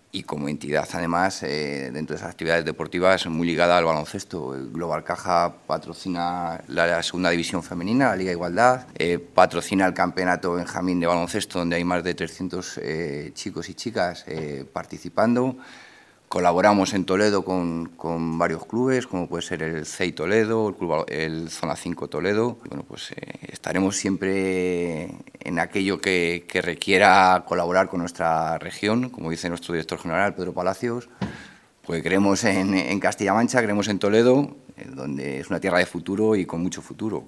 y como entidad, además, dentro de esas actividades deportivas, muy ligada al baloncesto. El Global Caja patrocina la segunda división femenina, la Liga Igualdad, patrocina el campeonato Benjamín de baloncesto, donde hay más de 300 chicos y chicas participando. Colaboramos en Toledo con varios clubes, como puede ser el CEI Toledo, el Zona 5 Toledo. Bueno, pues estaremos siempre en aquello que requiera colaborar con nuestra región, como dice nuestro director general, Pedro Palacios, pues creemos en Castilla-Mancha, creemos en Toledo, donde es una tierra de futuro y con mucho futuro.